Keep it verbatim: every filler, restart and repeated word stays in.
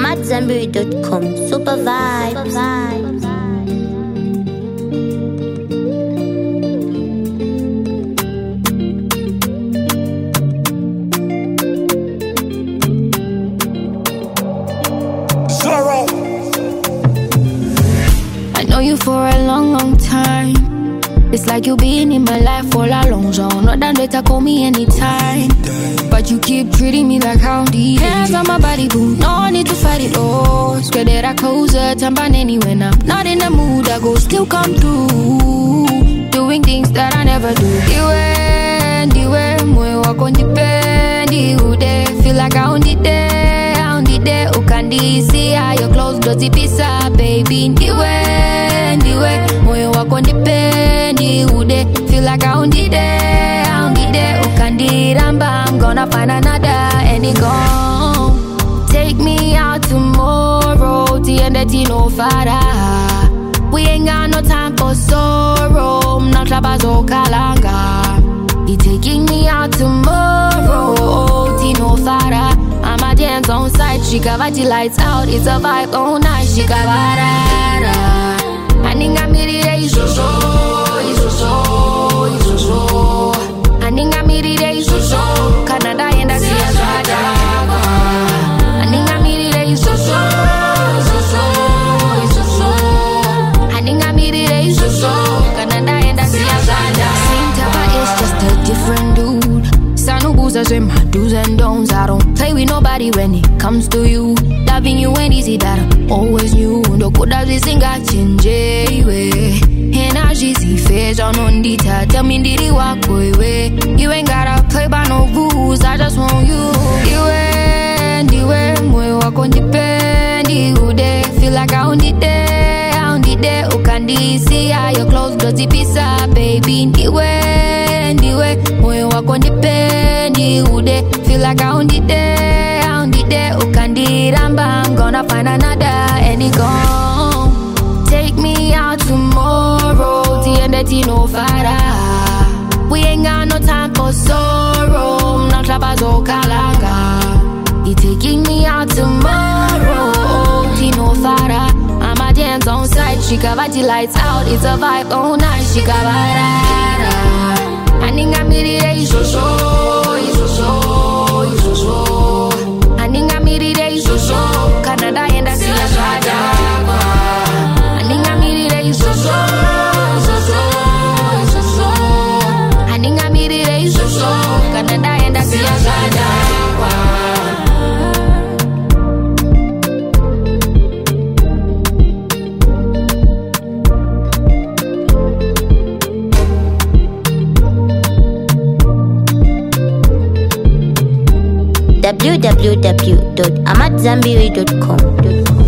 amat zambiri dot com. Super vibes. Super vibes. I know you for a long, long time. It's like you been in my life for a long time. Not that better call me anytime. But you keep treating me like how the hands on my body, boo. No need to fight it all. Square that I close a tamban anyway. I'm not in the mood, I go still come through. Doing things that I never do. Diwe, diwe, mwe wako ndipendi ude. Feel like I own it there, I own it there. Ukandi, see how your clothes dirty pizza, baby. Diwe, diwe, mwe wako ndipendi ude. Feel like I own it there, I own it there. Ukandi ramba, I'm gonna find another and it gone. Take me out tomorrow, tiende tino fara. We ain't got no time for sorrow. Not labazo kalanga. He taking me out tomorrow. Tino fara. I'ma dance on site. She got the lights out. It's a vibe all night. She got barara. I think I'm ready. So so, so so, so so. I think I'm ready. So so. Canada and I see a Zada. I think I'm ready. So so, so so, so so. I think I'm ready. So so. Canada and I see a Zada. Same type of it's just a different dude. Sanubuza say my do's and don'ts. I don't play with nobody when it comes to you. Loving you ain't easy, that I always knew. No good as this thing got change way. Energy see face on on the top. Tell me did it walk away? You ain't gotta play by no rules. I just want you. You and you and mwe wako ndipendi ude. Feel like I own it there, I own it there. Ukandi see how your clothes dirty pizza, baby. You and you and mwe wako ndipendi ude. Feel like I own it there, I own it there. Ukandi ramba, I'm gonna find another and it gone. Take me out tomorrow, tiende tino fara. We ain't got no time for sorrow. Not labazo kalanga. He taking me out tomorrow, tino fara. I'ma dance on site. She got the lights out. It's a vibe all night. She got barara. I think I'm ready. So so, so so, so so. I think I'm ready. So so. Canada and I see a Zada. So so, so so, so so. I think I'm ready, so so. Canada and I see a Zada. w w w dot amat zambiri dot com